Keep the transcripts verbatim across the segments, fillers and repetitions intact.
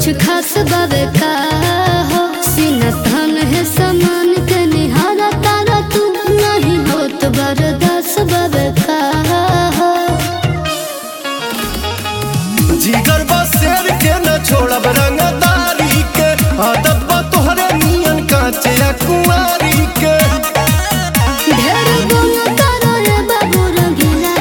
कुछ खास बावे का हो सीना थान है समान के निहारा तारा तू नहीं हो तो बर्दाश्त बावे का हो जिगर बा शेर के न छोड़ब रंगदारी के आदत बा तोहरे नियन कांचे कुंवारी के ढेर गुण करो रे बाबू रंगीला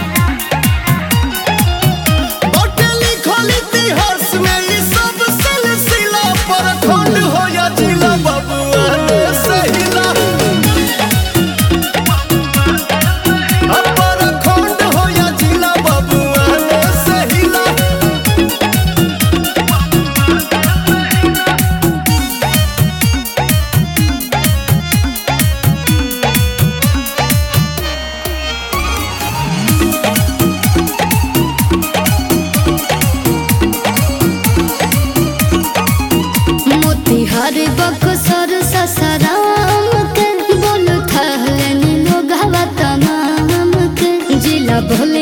बाटे लिखल इतिहास में ई सब सिलसिला पर खंड हो या जिला बबुआ ने सहिला अपर खंड हो या जिला बबुआ ने सहिला हरे बक्सर ससराम के बोल थहले लोग हवा तमाम के जिला भोल